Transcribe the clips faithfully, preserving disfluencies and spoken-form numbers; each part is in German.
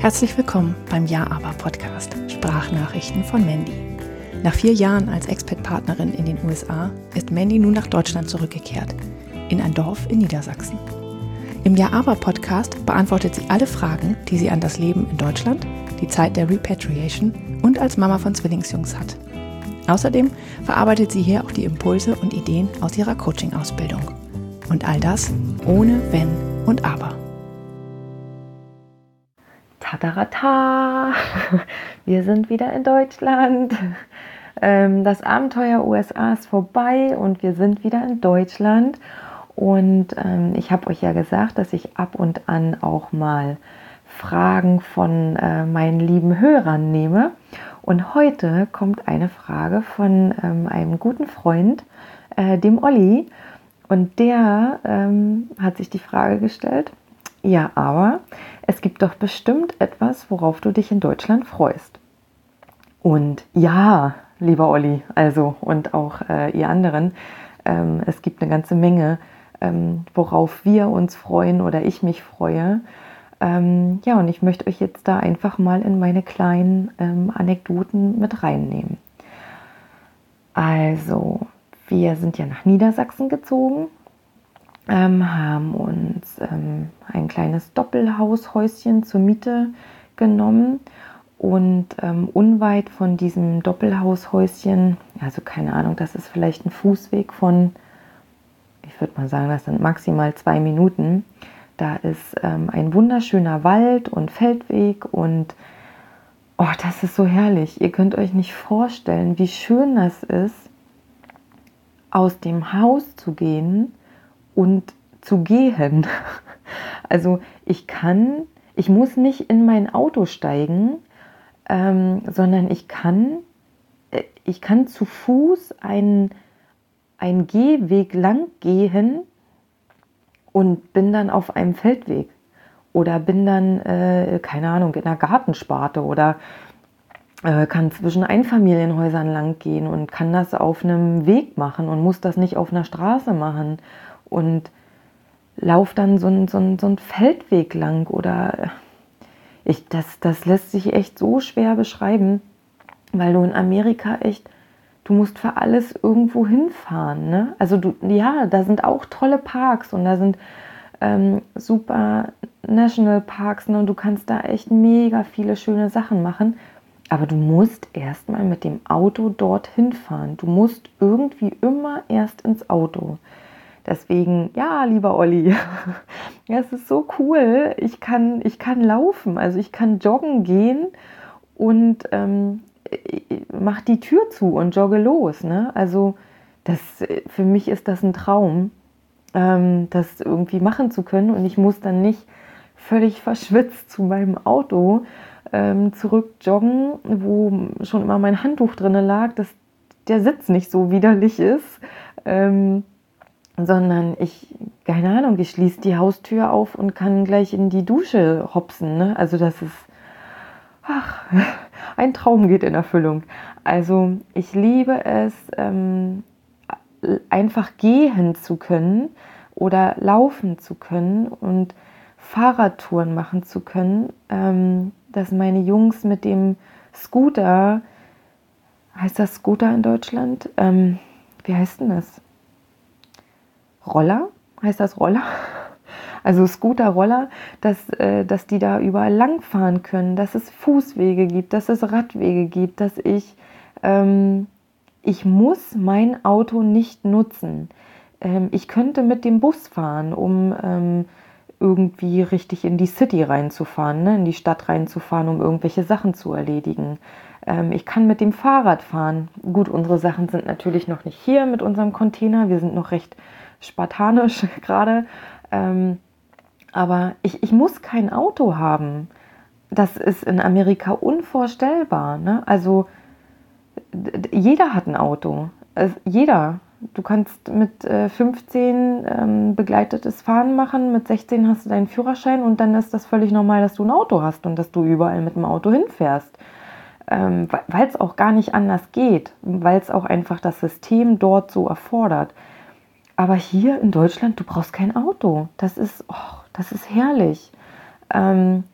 Herzlich willkommen beim Ja aber Podcast, Sprachnachrichten von Mandy. Nach vier Jahren als Expat-Partnerin in den U S A ist Mandy nun nach Deutschland zurückgekehrt, in ein Dorf in Niedersachsen. Im Ja aber Podcast beantwortet sie alle Fragen, die sie an das Leben in Deutschland, die Zeit der Repatriation und als Mama von Zwillingsjungs hat. Außerdem verarbeitet sie hier auch die Impulse und Ideen aus ihrer Coaching-Ausbildung. Und all das ohne Wenn und Aber. Tadarata! Wir sind wieder in Deutschland. Das Abenteuer U S A ist vorbei und wir sind wieder in Deutschland. Und ich habe euch ja gesagt, dass ich ab und an auch mal Fragen von meinen lieben Hörern nehme. Und heute kommt eine Frage von einem guten Freund, dem Olli. Und der hat sich die Frage gestellt: Ja, aber es gibt doch bestimmt etwas, worauf du dich in Deutschland freust. Und ja, lieber Olli, also und auch äh, ihr anderen, ähm, es gibt eine ganze Menge, ähm, worauf wir uns freuen oder ich mich freue. Ähm, ja, und ich möchte euch jetzt da einfach mal in meine kleinen ähm, Anekdoten mit reinnehmen. Also, wir sind ja nach Niedersachsen gezogen. Ähm, haben uns ähm, ein kleines Doppelhaushäuschen zur Miete genommen und ähm, unweit von diesem Doppelhaushäuschen, also keine Ahnung, das ist vielleicht ein Fußweg von, ich würde mal sagen, das sind maximal zwei Minuten, da ist ähm, ein wunderschöner Wald und Feldweg und oh, das ist so herrlich. Ihr könnt euch nicht vorstellen, wie schön das ist, aus dem Haus zu gehen und zu gehen. Also ich kann, ich muss nicht in mein Auto steigen, ähm, sondern ich kann, ich kann zu Fuß einen, einen Gehweg lang gehen und bin dann auf einem Feldweg oder bin dann, äh, keine Ahnung, in einer Gartensparte oder äh, kann zwischen Einfamilienhäusern lang gehen und kann das auf einem Weg machen und muss das nicht auf einer Straße machen. Und lauf dann so einen so so ein Feldweg lang oder ich, das, das lässt sich echt so schwer beschreiben, weil du in Amerika echt, du musst für alles irgendwo hinfahren, ne? Also du, ja, da sind auch tolle Parks und da sind ähm, super Nationalparks, ne? Und du kannst da echt mega viele schöne Sachen machen, aber du musst erstmal mit dem Auto dorthin fahren. Du musst irgendwie immer erst ins Auto. Deswegen, ja, lieber Olli, ja, es ist so cool, ich kann, ich kann laufen, also ich kann joggen gehen und ähm, mach die Tür zu und jogge los, ne? Also das, für mich ist das ein Traum, ähm, das irgendwie machen zu können und ich muss dann nicht völlig verschwitzt zu meinem Auto ähm, zurück joggen, wo schon immer mein Handtuch drin lag, dass der Sitz nicht so widerlich ist, ähm, sondern ich, keine Ahnung, ich schließe die Haustür auf und kann gleich in die Dusche hopsen, ne? Also das ist, ach, ein Traum geht in Erfüllung. Also ich liebe es, ähm, einfach gehen zu können oder laufen zu können und Fahrradtouren machen zu können, ähm, dass meine Jungs mit dem Scooter, heißt das Scooter in Deutschland? Ähm, wie heißt denn das? Roller? Heißt das Roller? Also Scooter, Roller, dass, äh, dass die da überall langfahren können, dass es Fußwege gibt, dass es Radwege gibt, dass ich, ähm, ich muss mein Auto nicht nutzen. Ähm, ich könnte mit dem Bus fahren, um ähm, irgendwie richtig in die City reinzufahren, ne? In die Stadt reinzufahren, um irgendwelche Sachen zu erledigen. Ähm, ich kann mit dem Fahrrad fahren. Gut, unsere Sachen sind natürlich noch nicht hier mit unserem Container, wir sind noch recht spartanisch gerade, ähm, aber ich, ich muss kein Auto haben. Das ist in Amerika unvorstellbar, ne? Also d- jeder hat ein Auto, also jeder. Du kannst mit äh, fünfzehn ähm, begleitetes Fahren machen, mit sechzehn hast du deinen Führerschein und dann ist das völlig normal, dass du ein Auto hast und dass du überall mit dem Auto hinfährst. Ähm, weil es auch gar nicht anders geht, weil es auch einfach das System dort so erfordert. Aber hier in Deutschland, du brauchst kein Auto. Das ist, oh, das ist herrlich. Ähm,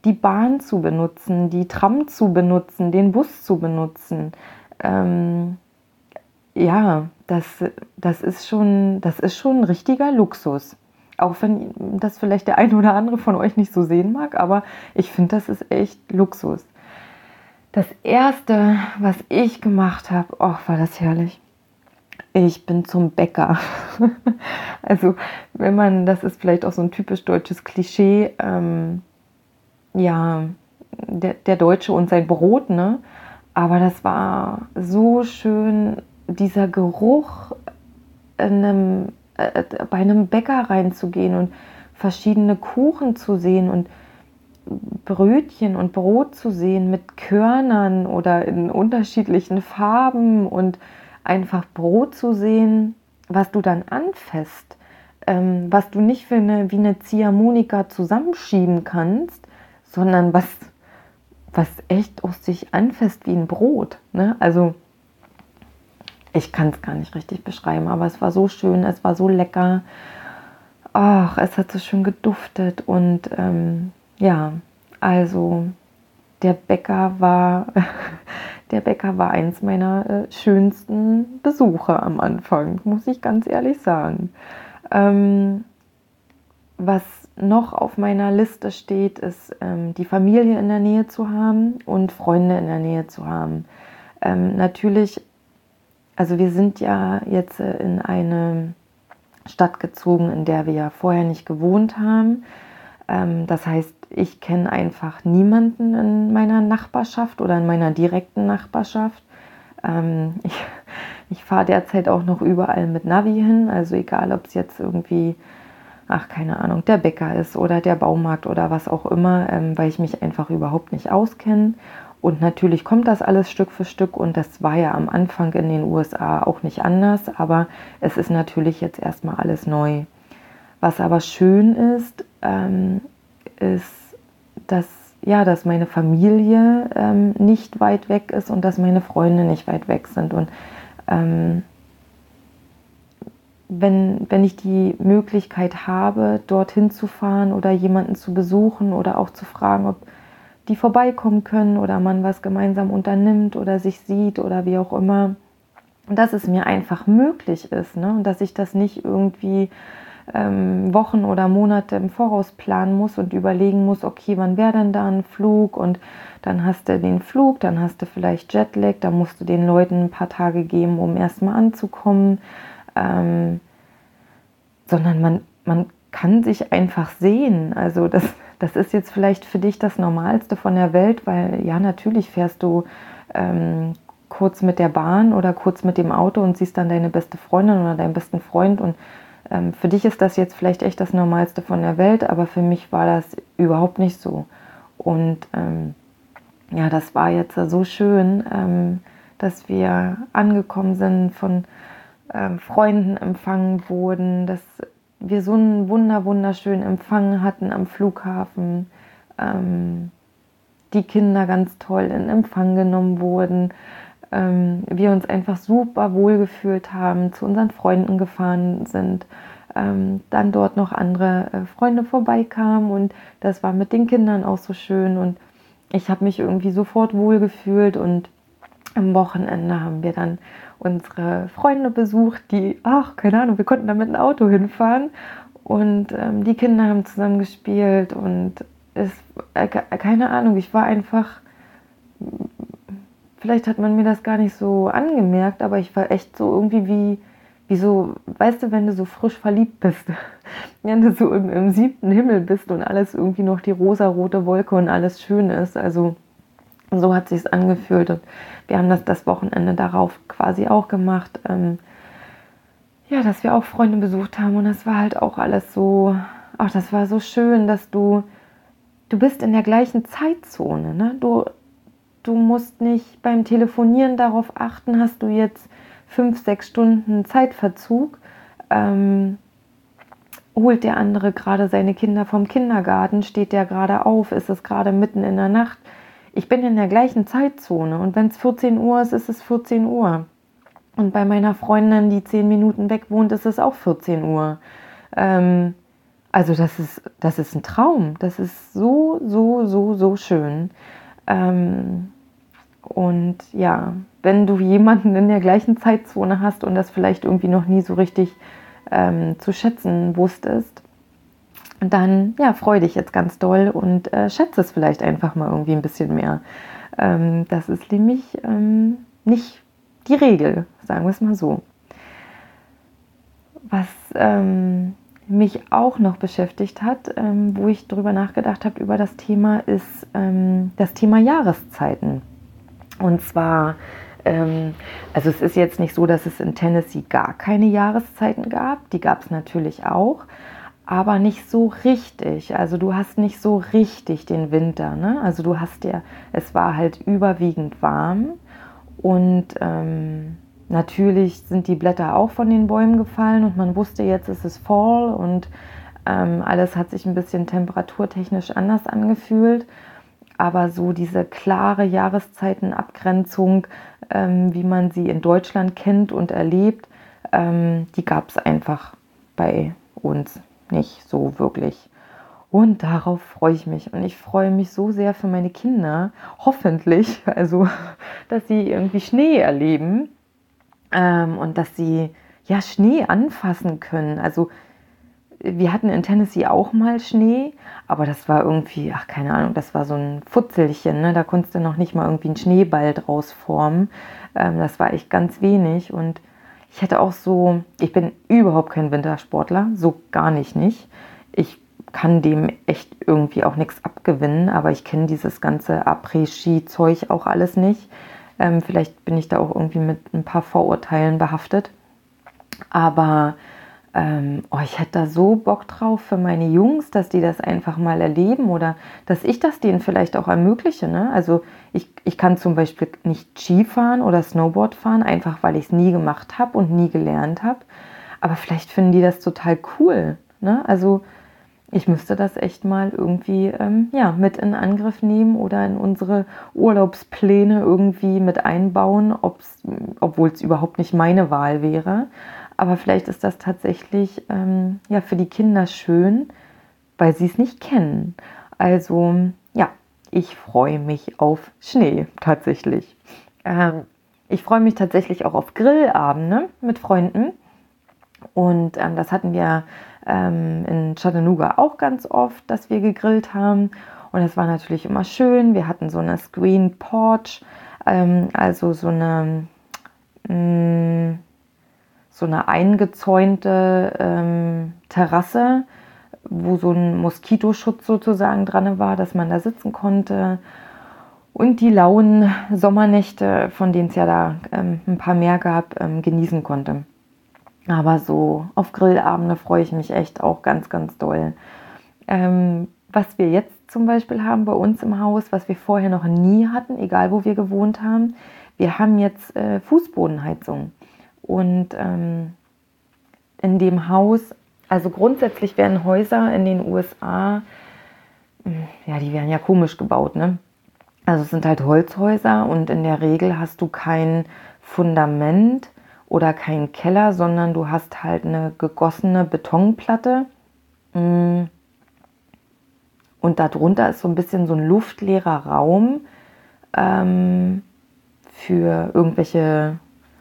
die Bahn zu benutzen, die Tram zu benutzen, den Bus zu benutzen. Ähm, ja, das, das ist schon, das ist schon ein richtiger Luxus. Auch wenn das vielleicht der eine oder andere von euch nicht so sehen mag, aber ich finde, das ist echt Luxus. Das Erste, was ich gemacht habe, oh, war das herrlich. Ich bin zum Bäcker. Also, wenn man, das ist vielleicht auch so ein typisch deutsches Klischee, ähm, ja, der, der Deutsche und sein Brot, ne? Aber das war so schön, dieser Geruch in einem, äh, bei einem Bäcker reinzugehen und verschiedene Kuchen zu sehen und Brötchen und Brot zu sehen mit Körnern oder in unterschiedlichen Farben und einfach Brot zu sehen, was du dann anfasst, ähm, was du nicht für eine, wie eine Ziehharmonika zusammenschieben kannst, sondern was, was echt auch sich anfasst wie ein Brot. Ne? Also ich kann es gar nicht richtig beschreiben, aber es war so schön, es war so lecker. Ach, es hat so schön geduftet und ähm, ja, also der Bäcker war, der Bäcker war eins meiner äh, schönsten Besuche am Anfang, muss ich ganz ehrlich sagen. Ähm, was noch auf meiner Liste steht, ist ähm, die Familie in der Nähe zu haben und Freunde in der Nähe zu haben. Ähm, natürlich, also wir sind ja jetzt äh, in eine Stadt gezogen, in der wir ja vorher nicht gewohnt haben. Ähm, das heißt, ich kenne einfach niemanden in meiner Nachbarschaft oder in meiner direkten Nachbarschaft. Ähm, ich ich fahre derzeit auch noch überall mit Navi hin, also egal, ob es jetzt irgendwie, ach keine Ahnung, der Bäcker ist oder der Baumarkt oder was auch immer, ähm, weil ich mich einfach überhaupt nicht auskenne. Und natürlich kommt das alles Stück für Stück und das war ja am Anfang in den U S A auch nicht anders, aber es ist natürlich jetzt erstmal alles neu. Was aber schön ist, ähm, ist, dass, ja, dass meine Familie ähm, nicht weit weg ist und dass meine Freunde nicht weit weg sind. Und ähm, wenn, wenn ich die Möglichkeit habe, dorthin zu fahren oder jemanden zu besuchen oder auch zu fragen, ob die vorbeikommen können oder man was gemeinsam unternimmt oder sich sieht oder wie auch immer, dass es mir einfach möglich ist, ne? Und dass ich das nicht irgendwie ähm, Wochen oder Monate im Voraus planen muss und überlegen muss, okay, wann wäre denn da ein Flug und dann hast du den Flug, dann hast du vielleicht Jetlag, dann musst du den Leuten ein paar Tage geben, um erstmal anzukommen, ähm, sondern man, man kann sich einfach sehen. Also das, das ist jetzt vielleicht für dich das Normalste von der Welt, weil ja, natürlich fährst du ähm, kurz mit der Bahn oder kurz mit dem Auto und siehst dann deine beste Freundin oder deinen besten Freund und ähm, für dich ist das jetzt vielleicht echt das Normalste von der Welt, aber für mich war das überhaupt nicht so. Und ähm, ja, das war jetzt so schön, ähm, dass wir angekommen sind, von ähm, Freunden empfangen wurden, dass wir so einen wunder, wunderschönen Empfang hatten am Flughafen, ähm, die Kinder ganz toll in Empfang genommen wurden, ähm, wir uns einfach super wohl gefühlt haben, zu unseren Freunden gefahren sind, ähm, dann dort noch andere äh, Freunde vorbeikamen und das war mit den Kindern auch so schön und ich habe mich irgendwie sofort wohl gefühlt und am Wochenende haben wir dann unsere Freunde besucht, die, ach, keine Ahnung, wir konnten da mit dem Auto hinfahren und ähm, die Kinder haben zusammen gespielt und es, äh, keine Ahnung, ich war einfach, vielleicht hat man mir das gar nicht so angemerkt, aber ich war echt so irgendwie wie, wie so, weißt du, wenn du so frisch verliebt bist, wenn du so im, im siebten Himmel bist und alles irgendwie noch die rosarote Wolke und alles schön ist, also so hat sich's angefühlt und wir haben das das Wochenende darauf quasi auch gemacht, ähm, ja, dass wir auch Freunde besucht haben und das war halt auch alles so, ach, das war so schön, dass du, du bist in der gleichen Zeitzone, ne? Du, du musst nicht beim Telefonieren darauf achten, hast du jetzt fünf, sechs Stunden Zeitverzug, ähm, holt der andere gerade seine Kinder vom Kindergarten, steht der gerade auf, ist es gerade mitten in der Nacht. Ich bin in der gleichen Zeitzone und wenn es vierzehn Uhr ist, ist es vierzehn Uhr. Und bei meiner Freundin, die zehn Minuten weg wohnt, ist es auch vierzehn Uhr. Ähm, Also das ist, das ist ein Traum. Das ist so, so, so, so schön. Ähm, und ja, wenn du jemanden in der gleichen Zeitzone hast und das vielleicht irgendwie noch nie so richtig ähm, zu schätzen wusstest, dann ja, freu dich jetzt ganz doll und äh, schätze es vielleicht einfach mal irgendwie ein bisschen mehr. Ähm, das ist nämlich ähm, nicht die Regel, sagen wir es mal so. Was ähm, mich auch noch beschäftigt hat, ähm, wo ich darüber nachgedacht habe, über das Thema, ist ähm, das Thema Jahreszeiten. Und zwar, ähm, also es ist jetzt nicht so, dass es in Tennessee gar keine Jahreszeiten gab, die gab es natürlich auch, aber nicht so richtig. Also du hast nicht so richtig den Winter, ne? Also du hast ja, es war halt überwiegend warm und ähm, natürlich sind die Blätter auch von den Bäumen gefallen und man wusste, jetzt ist es Fall und ähm, alles hat sich ein bisschen temperaturtechnisch anders angefühlt. Aber so diese klare Jahreszeitenabgrenzung, ähm, wie man sie in Deutschland kennt und erlebt, ähm, die gab es einfach bei uns nicht so wirklich. Und darauf freue ich mich. Und ich freue mich so sehr für meine Kinder, hoffentlich, also, dass sie irgendwie Schnee erleben ähm, und dass sie ja Schnee anfassen können. Also wir hatten in Tennessee auch mal Schnee, aber das war irgendwie, ach keine Ahnung, das war so ein Futzelchen, ne? Da konntest du noch nicht mal irgendwie einen Schneeball draus formen. Ähm, das war echt ganz wenig und ich hätte auch so, ich bin überhaupt kein Wintersportler, so gar nicht nicht. Ich kann dem echt irgendwie auch nichts abgewinnen, aber ich kenne dieses ganze Après-Ski-Zeug auch alles nicht. Ähm, vielleicht bin ich da auch irgendwie mit ein paar Vorurteilen behaftet. Aber ähm, oh, ich hätte da so Bock drauf für meine Jungs, dass die das einfach mal erleben oder dass ich das denen vielleicht auch ermögliche. Ne? Also ich, ich kann zum Beispiel nicht Skifahren oder Snowboard fahren, einfach weil ich es nie gemacht habe und nie gelernt habe. Aber vielleicht finden die das total cool. Ne? Also ich müsste das echt mal irgendwie ähm, ja, mit in Angriff nehmen oder in unsere Urlaubspläne irgendwie mit einbauen, obwohl es überhaupt nicht meine Wahl wäre. Aber vielleicht ist das tatsächlich ähm, ja, für die Kinder schön, weil sie es nicht kennen. Also ja, ich freue mich auf Schnee tatsächlich. Ähm, ich freue mich tatsächlich auch auf Grillabende mit Freunden. Und ähm, das hatten wir ähm, in Chattanooga auch ganz oft, dass wir gegrillt haben. Und das war natürlich immer schön. Wir hatten so eine Screen Porch, ähm, also so eine, mh, so eine eingezäunte ähm, Terrasse, wo so ein Moskitoschutz sozusagen dran war, dass man da sitzen konnte. Und die lauen Sommernächte, von denen es ja da ähm, ein paar mehr gab, ähm, genießen konnte. Aber so auf Grillabende freue ich mich echt auch ganz, ganz doll. Ähm, was wir jetzt zum Beispiel haben bei uns im Haus, was wir vorher noch nie hatten, egal wo wir gewohnt haben, wir haben jetzt äh, Fußbodenheizung. Und ähm, in dem Haus, also grundsätzlich werden Häuser in den U S A, ja, die werden ja komisch gebaut, ne? Also es sind halt Holzhäuser und in der Regel hast du kein Fundament oder keinen Keller, sondern du hast halt eine gegossene Betonplatte und darunter ist so ein bisschen so ein luftleerer Raum ähm, für irgendwelche,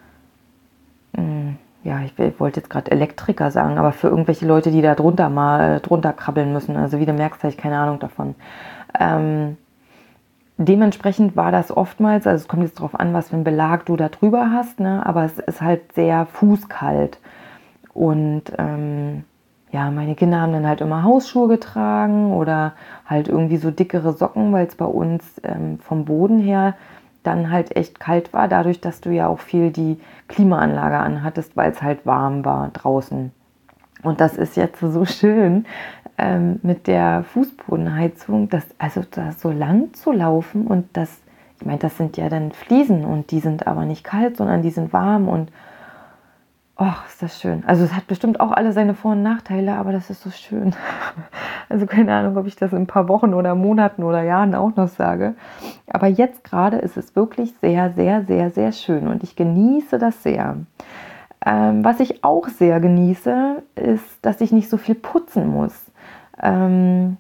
ja, ich wollte jetzt gerade Elektriker sagen, aber für irgendwelche Leute, die da drunter mal drunter krabbeln müssen. Also wie du merkst, habe ich keine Ahnung davon. Ähm, Dementsprechend war das oftmals, also es kommt jetzt darauf an, was für einen Belag du da drüber hast, ne? Aber es ist halt sehr fußkalt. Und ähm, ja, meine Kinder haben dann halt immer Hausschuhe getragen oder halt irgendwie so dickere Socken, weil es bei uns ähm, vom Boden her dann halt echt kalt war, dadurch, dass du ja auch viel die Klimaanlage anhattest, weil es halt warm war draußen. Und das ist jetzt so schön, ähm, mit der Fußbodenheizung, das, also da so lang zu laufen und das, ich meine, das sind ja dann Fliesen und die sind aber nicht kalt, sondern die sind warm und ach, ist das schön. Also es hat bestimmt auch alle seine Vor- und Nachteile, aber das ist so schön. Also keine Ahnung, ob ich das in ein paar Wochen oder Monaten oder Jahren auch noch sage. Aber jetzt gerade ist es wirklich sehr, sehr, sehr, sehr schön und ich genieße das sehr. Ähm, was ich auch sehr genieße, ist, dass ich nicht so viel putzen muss. Ähm,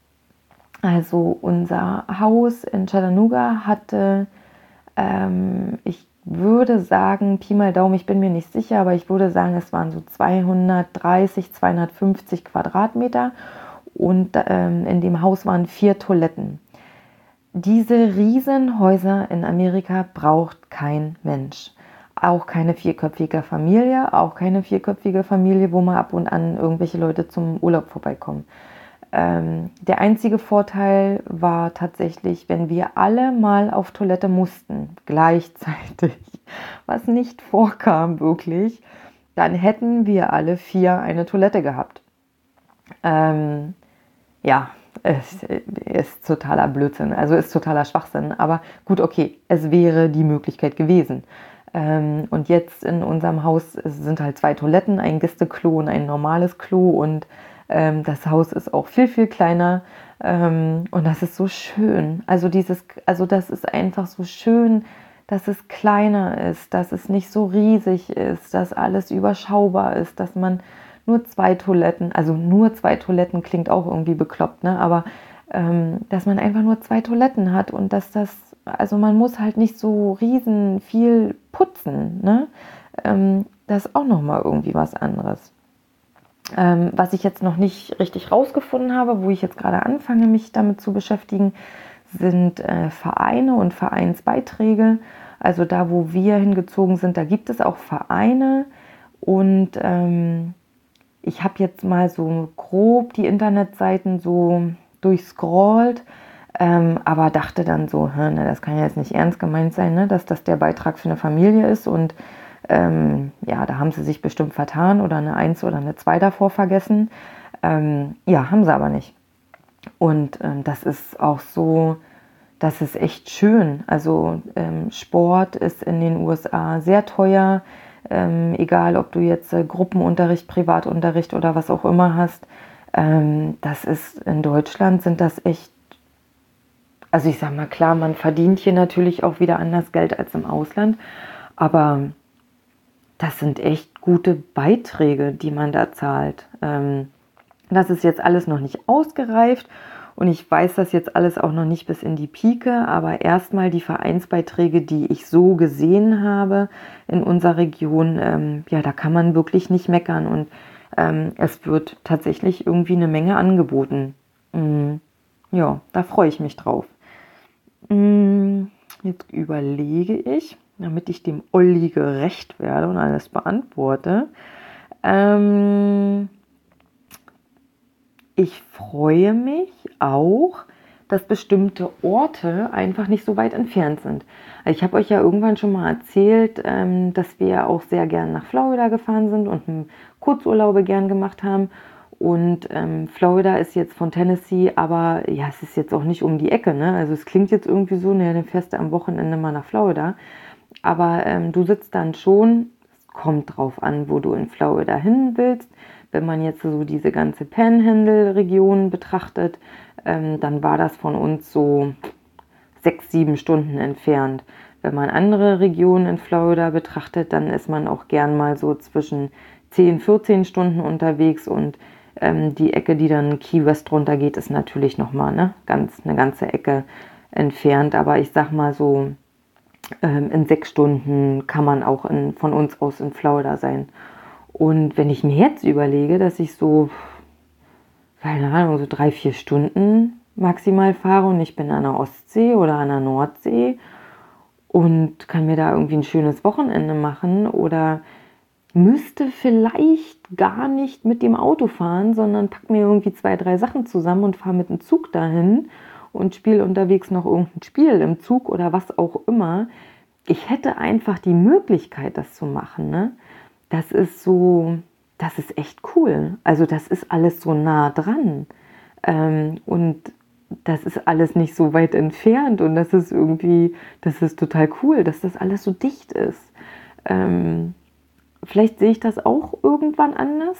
also unser Haus in Chattanooga hatte, ähm, ich würde sagen, Pi mal Daumen, ich bin mir nicht sicher, aber ich würde sagen, es waren so zweihundertdreißig, zweihundertfünfzig Quadratmeter und ähm, in dem Haus waren vier Toiletten. Diese Riesenhäuser in Amerika braucht kein Mensch. Auch keine vierköpfige Familie, auch keine vierköpfige Familie, wo mal ab und an irgendwelche Leute zum Urlaub vorbeikommen. Ähm, der einzige Vorteil war tatsächlich, wenn wir alle mal auf Toilette mussten, gleichzeitig, was nicht vorkam wirklich, dann hätten wir alle vier eine Toilette gehabt. Ähm, ja, es ist totaler Blödsinn, also ist totaler Schwachsinn, aber gut, okay, es wäre die Möglichkeit gewesen. Ähm, und jetzt in unserem Haus sind halt zwei Toiletten, ein Gästeklo und ein normales Klo und ähm, das Haus ist auch viel, viel kleiner ähm, und das ist so schön. Also dieses, also das ist einfach so schön, dass es kleiner ist, dass es nicht so riesig ist, dass alles überschaubar ist, dass man nur zwei Toiletten, also nur zwei Toiletten klingt auch irgendwie bekloppt, ne? Aber ähm, dass man einfach nur zwei Toiletten hat und dass das, also man muss halt nicht so riesen viel putzen, ne? Ähm, das ist auch nochmal irgendwie was anderes. Ähm, was ich jetzt noch nicht richtig rausgefunden habe, wo ich jetzt gerade anfange, mich damit zu beschäftigen, sind äh, Vereine und Vereinsbeiträge. Also da, wo wir hingezogen sind, da gibt es auch Vereine und ähm, ich habe jetzt mal so grob die Internetseiten so durchscrollt, ähm, aber dachte dann so, ne, das kann ja jetzt nicht ernst gemeint sein, ne, dass das der Beitrag für eine Familie ist und ähm, ja, da haben sie sich bestimmt vertan oder eine Eins oder eine Zwei davor vergessen. Ähm, ja, haben sie aber nicht. Und ähm, das ist auch so, das ist echt schön. Also ähm, Sport ist in den U S A sehr teuer. Ähm, egal, ob du jetzt äh, Gruppenunterricht, Privatunterricht oder was auch immer hast. Ähm, das ist in Deutschland sind das echt, also ich sag mal klar, man verdient hier natürlich auch wieder anders Geld als im Ausland, aber das sind echt gute Beiträge, die man da zahlt. Ähm, das ist jetzt alles noch nicht ausgereift und ich weiß das jetzt alles auch noch nicht bis in die Pike, aber erstmal die Vereinsbeiträge, die ich so gesehen habe in unserer Region, ähm, ja, da kann man wirklich nicht meckern und ähm, es wird tatsächlich irgendwie eine Menge angeboten. Mm, ja, da freue ich mich drauf. Mm, jetzt überlege ich, damit ich dem Olli gerecht werde und alles beantworte. Ähm, ich freue mich auch, dass bestimmte Orte einfach nicht so weit entfernt sind. Ich habe euch ja irgendwann schon mal erzählt, ähm, dass wir auch sehr gern nach Florida gefahren sind und Kurzurlaube gern gemacht haben. Und ähm, Florida ist jetzt von Tennessee, aber ja, es ist jetzt auch nicht um die Ecke, ne? Also es klingt jetzt irgendwie so, ne, dann fährst du am Wochenende mal nach Florida. Aber ähm, du sitzt dann schon, es kommt drauf an, wo du in Florida hin willst. Wenn man jetzt so diese ganze Panhandle-Region betrachtet, ähm, dann war das von uns so sechs, sieben Stunden entfernt. Wenn man andere Regionen in Florida betrachtet, dann ist man auch gern mal so zwischen zehn, vierzehn Stunden unterwegs und ähm, die Ecke, die dann Key West runtergeht, ist natürlich nochmal ne, ganz, eine ganze Ecke entfernt. Aber ich sag mal so, ähm, in sechs Stunden kann man auch in, von uns aus in Florida sein. Und wenn ich mir jetzt überlege, dass ich so, keine Ahnung, so drei, vier Stunden maximal fahre und ich bin an der Ostsee oder an der Nordsee und kann mir da irgendwie ein schönes Wochenende machen oder müsste vielleicht gar nicht mit dem Auto fahren, sondern pack mir irgendwie zwei, drei Sachen zusammen und fahre mit dem Zug dahin und spiele unterwegs noch irgendein Spiel im Zug oder was auch immer. Ich hätte einfach die Möglichkeit, das zu machen, ne? Das ist so, das ist echt cool. Also das ist alles so nah dran. Ähm, und das ist alles nicht so weit entfernt und das ist irgendwie, das ist total cool, dass das alles so dicht ist. Ähm, vielleicht sehe ich das auch irgendwann anders,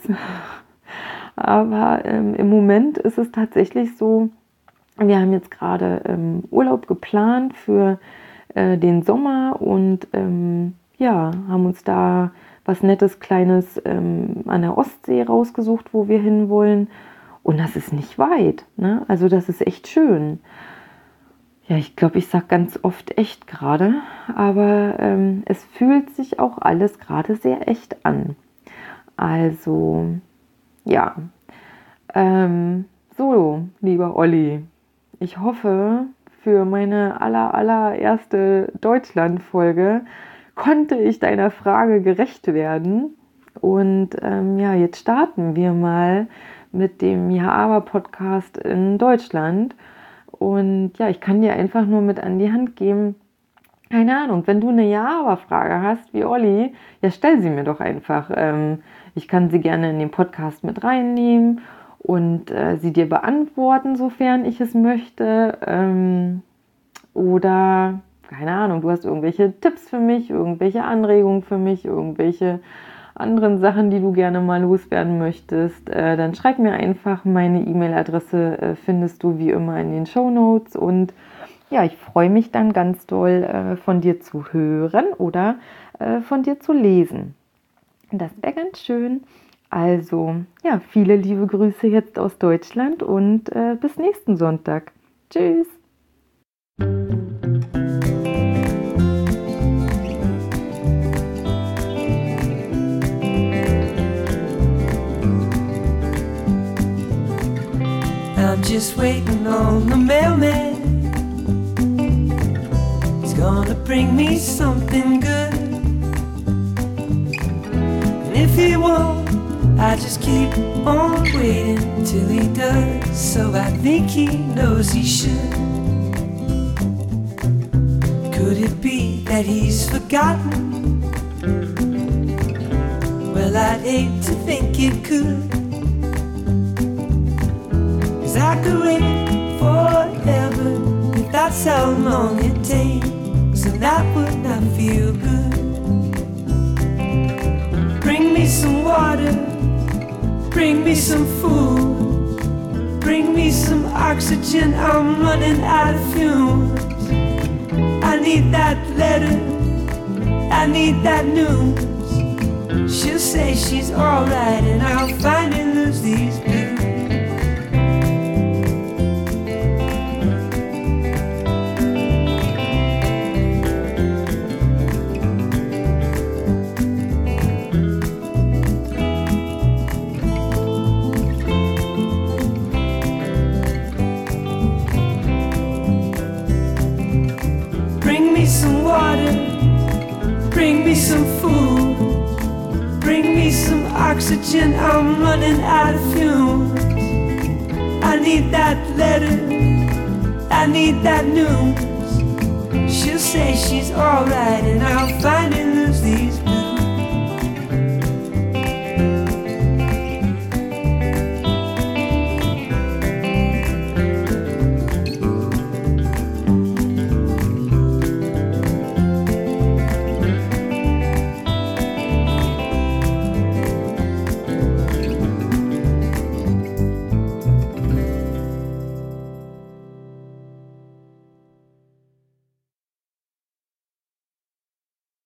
aber ähm, im Moment ist es tatsächlich so, wir haben jetzt gerade ähm, Urlaub geplant für äh, den Sommer und ähm, ja, haben uns da was Nettes, Kleines ähm, an der Ostsee rausgesucht, wo wir hinwollen. Und das ist nicht weit, ne? Also das ist echt schön. Ja, ich glaube, ich sage ganz oft echt gerade, aber ähm, es fühlt sich auch alles gerade sehr echt an. Also, ja. Ähm, so, lieber Olli, ich hoffe, für meine aller, allererste Deutschland-Folge konnte ich deiner Frage gerecht werden. Und ähm, ja, jetzt starten wir mal mit dem Ja-Aber-Podcast in Deutschland. Und ja, ich kann dir einfach nur mit an die Hand geben, keine Ahnung, wenn du eine Ja-Aber-Frage hast, wie Olli, ja, stell sie mir doch einfach. Ähm, ich kann sie gerne in den Podcast mit reinnehmen und äh, sie dir beantworten, sofern ich es möchte. Ähm, oder, keine Ahnung, du hast irgendwelche Tipps für mich, irgendwelche Anregungen für mich, irgendwelche anderen Sachen, die du gerne mal loswerden möchtest, äh, dann schreib mir einfach. Meine E-Mail-Adresse äh, findest du wie immer in den Shownotes. Und ja, ich freue mich dann ganz doll, äh, von dir zu hören oder äh, von dir zu lesen. Das wäre ganz schön. Also, ja, viele liebe Grüße jetzt aus Deutschland und äh, bis nächsten Sonntag. Tschüss! I'm just waiting on the mailman. He's gonna bring me something good. And if he won't, I just keep on waiting till he does. So I think he knows he should. Could it be that he's forgotten? Well, I'd hate to think it could. I could wait forever if that's how long it takes, and that would not feel good. Bring me some water, bring me some food, bring me some oxygen, I'm running out of fumes. I need that letter, I need that news. She'll say she's alright and I'll finally lose these blues. Bring me some water, bring me some food, bring me some oxygen, I'm running out of fumes. I need that letter, I need that news. She'll say she's alright and I'll finally lose these